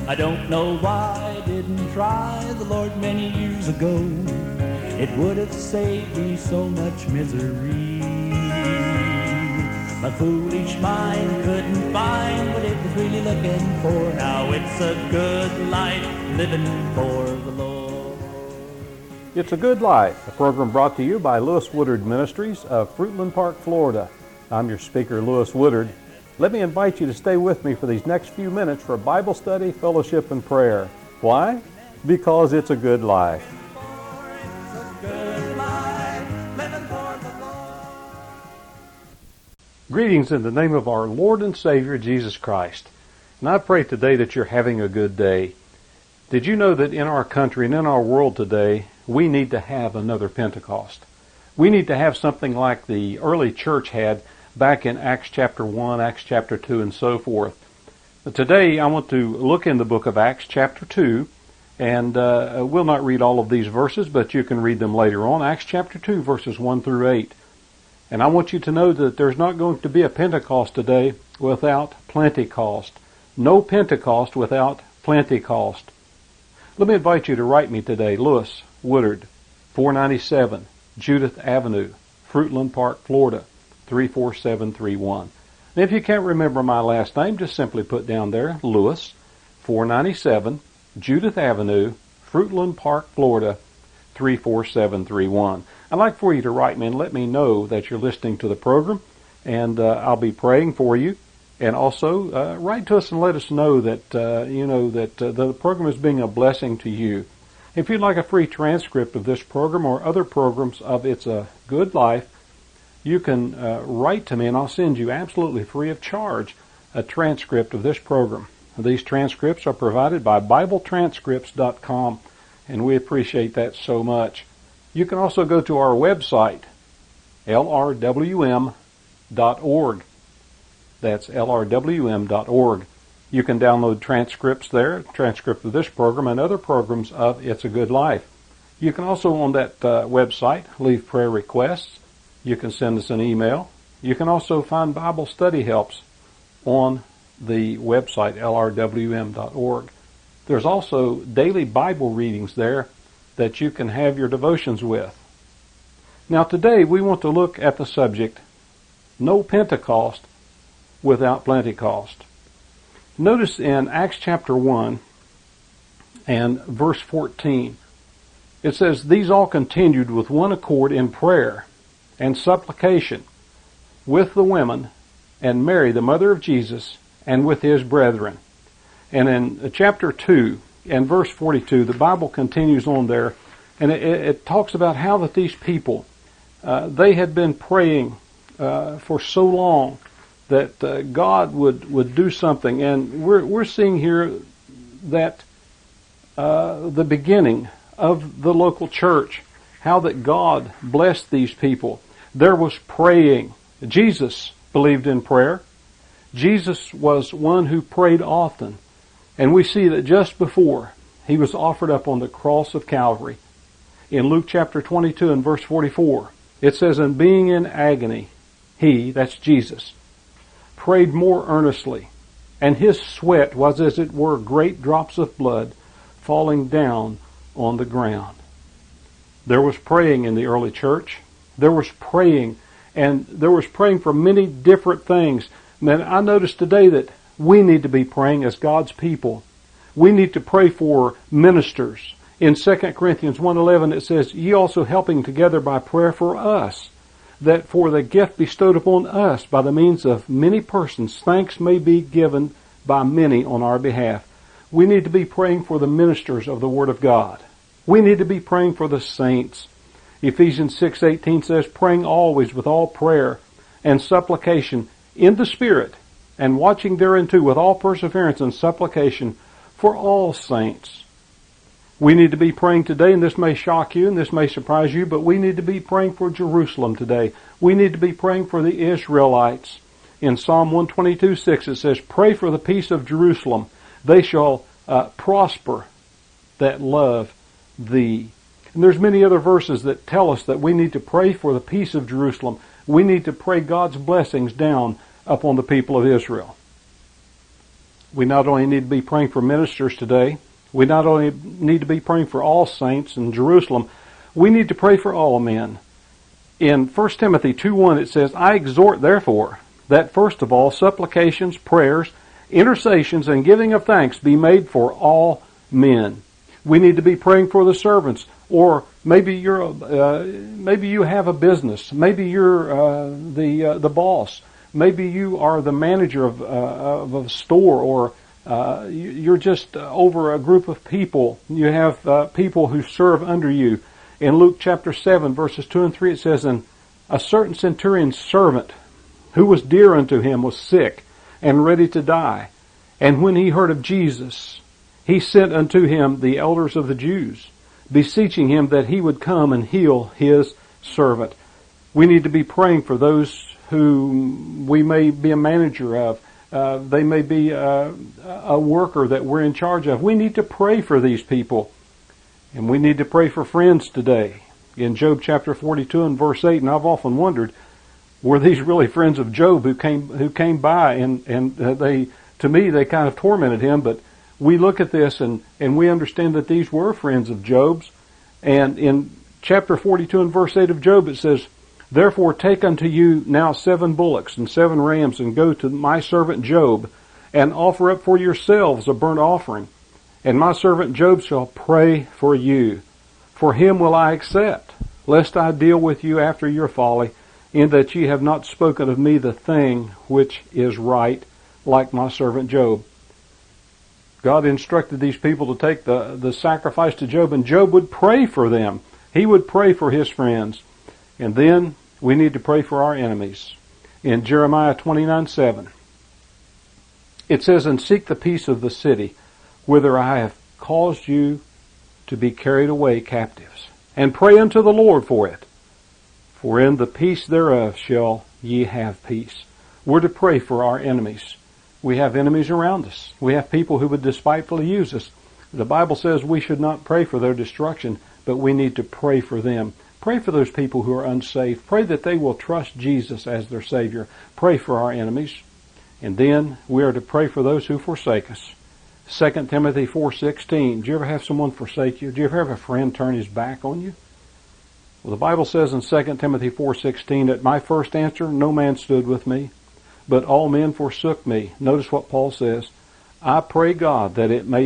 I don't know why I didn't try the Lord many years ago. It would have saved me so much misery. My foolish mind couldn't find what it was really looking for. Now it's a good life living for the Lord. It's a Good Life, a program brought to you by Lewis Woodard Ministries of Fruitland Park, Florida. I'm your speaker, Lewis Woodard. Let me invite you to stay with me for these next few minutes for Bible study, fellowship, and prayer. Why? Because it's a good life. Greetings in the name of our Lord and Savior, Jesus Christ. And I pray today that you're having a good day. Did you know that in our country and in our world today, we need to have another Pentecost? We need to have something like the early church had back in Acts chapter 1, Acts chapter 2, and so forth. But today I want to look in the book of Acts chapter 2, and we'll not read all of these verses, but you can read them later on. Acts chapter 2, verses 1 through 8. And I want you to know that there's not going to be a Pentecost today without Plentecost. No Pentecost without Plentecost. Let me invite you to write me today, Lewis Woodard, 497 Judith Avenue, Fruitland Park, Florida, 34731. And if you can't remember my last name, just simply put down there, Lewis, 497 Judith Avenue, Fruitland Park, Florida, 34731. I'd like for you to write me and let me know that you're listening to the program, and I'll be praying for you. And also write to us and let us know that the program is being a blessing to you. If you'd like a free transcript of this program or other programs of It's a Good Life, you can write to me, and I'll send you absolutely free of charge a transcript of this program. These transcripts are provided by BibleTranscripts.com, and we appreciate that so much. You can also go to our website, lrwm.org. That's lrwm.org. You can download transcripts there, transcript of this program and other programs of It's a Good Life. You can also on that website leave prayer requests. You can send us an email. You can also find Bible study helps on the website, lrwm.org. There's also daily Bible readings there that you can have your devotions with. Now today we want to look at the subject, No Pentecost without Plentecost. Notice in Acts chapter 1 and verse 14, it says, These all continued with one accord in prayer and supplication with the women and Mary, the mother of Jesus, and with his brethren. And in chapter 2 and verse 42, the Bible continues on there, and it talks about how that these people, they had been praying for so long that God would do something. And we're seeing here that the beginning of the local church, how that God blessed these people. There was praying. Jesus believed in prayer. Jesus was one who prayed often. And we see that just before he was offered up on the cross of Calvary, in Luke chapter 22 and verse 44, it says, And being in agony, he, that's Jesus, prayed more earnestly, and his sweat was as it were great drops of blood falling down on the ground. There was praying in the early church. There was praying, and there was praying for many different things. Man, I notice today that we need to be praying as God's people. We need to pray for ministers. In 2 Corinthians 1:11 it says, Ye also helping together by prayer for us, that for the gift bestowed upon us by the means of many persons, thanks may be given by many on our behalf. We need to be praying for the ministers of the Word of God. We need to be praying for the saints. Ephesians 6:18 says, Praying always with all prayer and supplication in the Spirit, and watching thereunto with all perseverance and supplication for all saints. We need to be praying today, and this may shock you and this may surprise you, but we need to be praying for Jerusalem today. We need to be praying for the Israelites. In Psalm 122:6 it says, Pray for the peace of Jerusalem. They shall prosper that love thee. And there's many other verses that tell us that we need to pray for the peace of Jerusalem. We need to pray God's blessings down upon the people of Israel. We not only need to be praying for ministers today, we not only need to be praying for all saints in Jerusalem, we need to pray for all men. In 1 Timothy 2:1 it says, I exhort therefore that first of all supplications, prayers, intercessions, and giving of thanks be made for all men. We need to be praying for the servants, or maybe maybe you have a business, maybe you're the boss, maybe you are the manager of a store, or you're just over a group of people. You have people who serve under you. In Luke chapter 7, verses 2 and 3, it says, And a certain centurion's servant, who was dear unto him, was sick and ready to die. And when he heard of Jesus, he sent unto him the elders of the Jews, beseeching him that he would come and heal his servant. We need to be praying for those who we may be a manager of. They may be a worker that we're in charge of. We need to pray for these people. And we need to pray for friends today. In Job chapter 42 and verse 8, and I've often wondered, were these really friends of Job who came by and they, to me, they kind of tormented him, but we look at this and we understand that these were friends of Job's. And in chapter 42 and verse 8 of Job it says, Therefore take unto you now 7 bullocks and 7 rams, and go to my servant Job, and offer up for yourselves a burnt offering. And my servant Job shall pray for you. For him will I accept, lest I deal with you after your folly, in that ye have not spoken of me the thing which is right, like my servant Job. God instructed these people to take the sacrifice to Job, and Job would pray for them. He would pray for his friends. And then we need to pray for our enemies. In Jeremiah 29:7, it says, And seek the peace of the city, whither I have caused you to be carried away captives, and pray unto the Lord for it. For in the peace thereof shall ye have peace. We're to pray for our enemies. We have enemies around us. We have people who would despitefully use us. The Bible says we should not pray for their destruction, but we need to pray for them. Pray for those people who are unsaved. Pray that they will trust Jesus as their Savior. Pray for our enemies. And then we are to pray for those who forsake us. 2 Timothy 4:16. Do you ever have someone forsake you? Do you ever have a friend turn his back on you? Well, the Bible says in 2 Timothy 4:16, At my first answer no man stood with me, but all men forsook me. Notice what Paul says. I pray God that it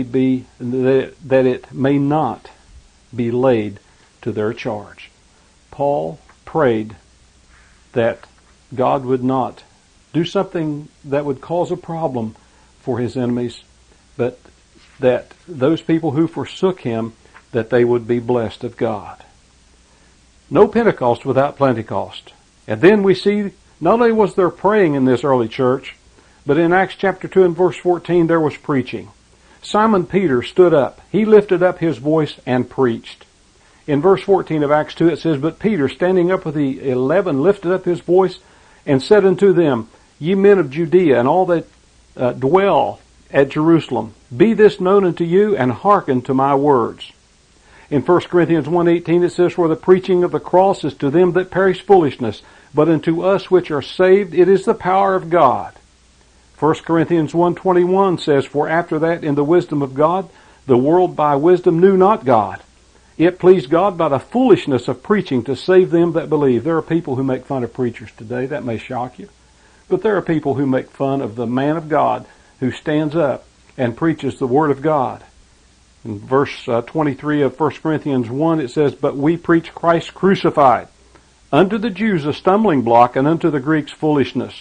may not be laid to their charge. Paul prayed that God would not do something that would cause a problem for his enemies, but that those people who forsook him, that they would be blessed of God. No Pentecost without Pentecost. And then we see, not only was there praying in this early church, but in Acts chapter 2 and verse 14 there was preaching. Simon Peter stood up. He lifted up his voice and preached. In verse 14 of Acts 2 it says, But Peter, standing up with the 11, lifted up his voice and said unto them, Ye men of Judea, and all that dwell at Jerusalem, be this known unto you, and hearken to my words. In 1 Corinthians 1:18 it says, For the preaching of the cross is to them that perish foolishness, but unto us which are saved it is the power of God. 1 Corinthians 1:21 says, For after that in the wisdom of God, the world by wisdom knew not God. It pleased God by the foolishness of preaching to save them that believe. There are people who make fun of preachers today. That may shock you. But there are people who make fun of the man of God who stands up and preaches the Word of God. In verse 23 of 1 Corinthians 1 it says, But we preach Christ crucified, unto the Jews a stumbling block, and unto the Greeks foolishness.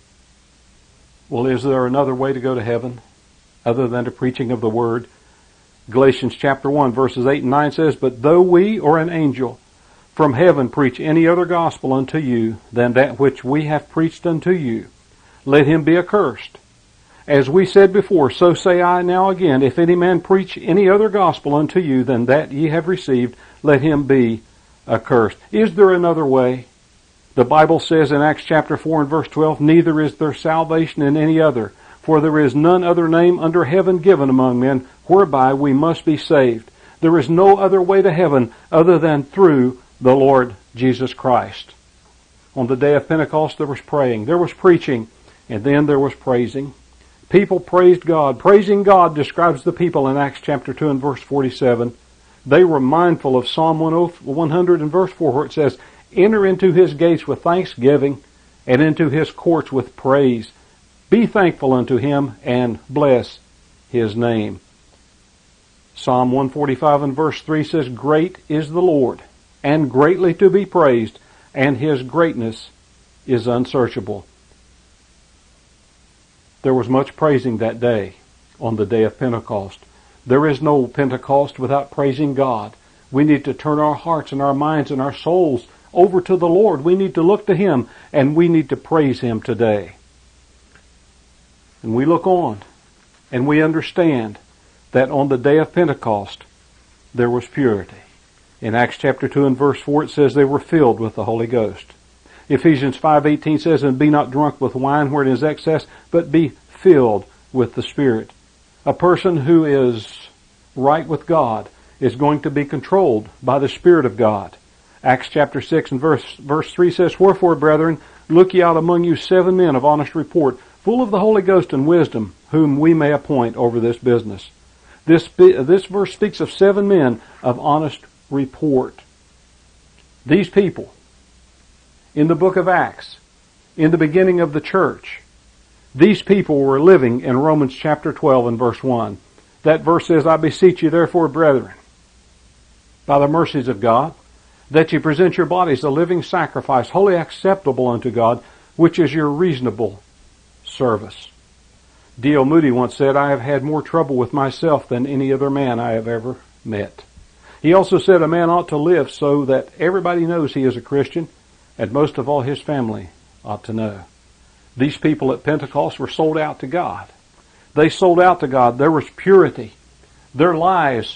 Well, is there another way to go to heaven other than the preaching of the Word? Galatians chapter 1 verses 8 and 9 says, But though we or an angel from heaven preach any other gospel unto you than that which we have preached unto you, let him be accursed. As we said before, so say I now again, if any man preach any other gospel unto you than that ye have received, let him be accursed. Is there another way? The Bible says in Acts chapter 4 and verse 12, Neither is there salvation in any other, for there is none other name under heaven given among men, whereby we must be saved. There is no other way to heaven other than through the Lord Jesus Christ. On the day of Pentecost there was praying, there was preaching, and then there was praising. People praised God. Praising God describes the people in Acts chapter 2 and verse 47. They were mindful of Psalm 100 and verse 4 where it says, enter into his gates with thanksgiving and into his courts with praise. Be thankful unto him and bless his name. Psalm 145 and verse 3 says, great is the Lord and greatly to be praised, and his greatness is unsearchable. There was much praising that day on the day of Pentecost. There is no Pentecost without praising God. We need to turn our hearts and our minds and our souls over to the Lord. We need to look to him and we need to praise him today. And we look on and we understand that on the day of Pentecost there was purity. In Acts chapter 2 and verse 4 it says they were filled with the Holy Ghost. Ephesians 5:18 says, and be not drunk with wine wherein is excess, but be filled with the Spirit. A person who is right with God is going to be controlled by the Spirit of God. Acts chapter 6 and verse 3 says, wherefore, brethren, look ye out among you 7 men of honest report, full of the Holy Ghost and wisdom, whom we may appoint over this business. This verse speaks of 7 men of honest report. These people, in the book of Acts, in the beginning of the church, these people were living in Romans chapter 12 and verse 1. That verse says, I beseech you therefore, brethren, by the mercies of God, that you present your bodies a living sacrifice, wholly acceptable unto God, which is your reasonable service. D.L. Moody once said, I have had more trouble with myself than any other man I have ever met. He also said a man ought to live so that everybody knows he is a Christian, and most of all his family ought to know. These people at Pentecost were sold out to God. They sold out to God. There was purity. Their lives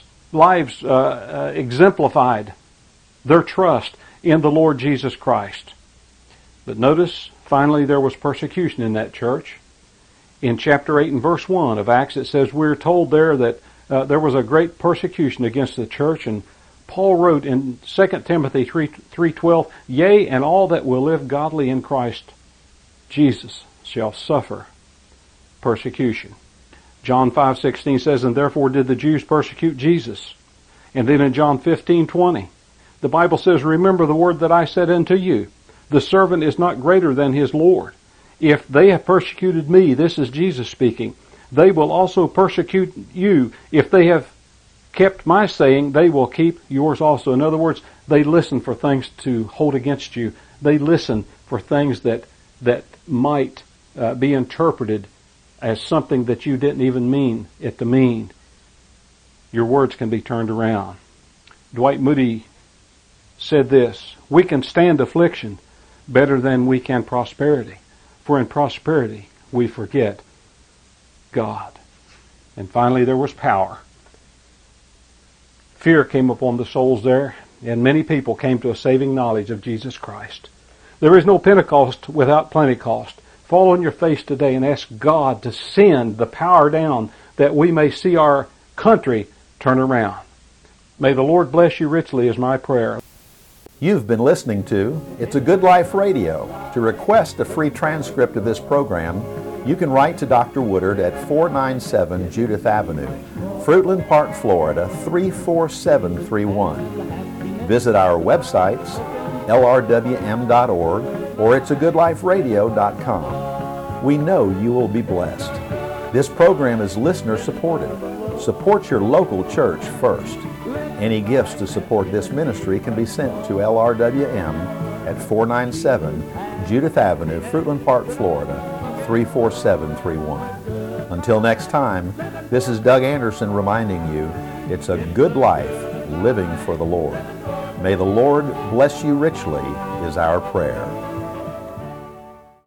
exemplified their trust in the Lord Jesus Christ. But notice, finally, there was persecution in that church. In chapter 8 and verse 1 of Acts, it says, we're told there that there was a great persecution against the church, and Paul wrote in 2 Timothy 3:12, yea, and all that will live godly in Christ Jesus shall suffer persecution. John 5:16 says, and therefore did the Jews persecute Jesus. And then in John 15:20, the Bible says, remember the word that I said unto you, the servant is not greater than his Lord. If they have persecuted me, this is Jesus speaking, they will also persecute you. If they have kept my saying, they will keep yours also. In other words, they listen for things to hold against you. They listen for things that might be interpreted as something that you didn't even mean it to mean. Your words can be turned around. Dwight Moody said this, we can stand affliction better than we can prosperity. For in prosperity we forget God. And finally there was power. Fear came upon the souls there, and many people came to a saving knowledge of Jesus Christ. There is no Pentecost without Plentecost. Fall on your face today and ask God to send the power down that we may see our country turn around. May the Lord bless you richly is my prayer. You've been listening to It's a Good Life Radio. To request a free transcript of this program, you can write to Dr. Woodard at 497 Judith Avenue, Fruitland Park, Florida 34731. Visit our websites, lrwm.org or itsagoodliferadio.com. We know you will be blessed. This program is listener supported. Support your local church first. Any gifts to support this ministry can be sent to LRWM at 497 Judith Avenue, Fruitland Park, Florida 34731. Until next time, this is Doug Anderson reminding you, it's a good life living for the Lord. May the Lord bless you richly is our prayer.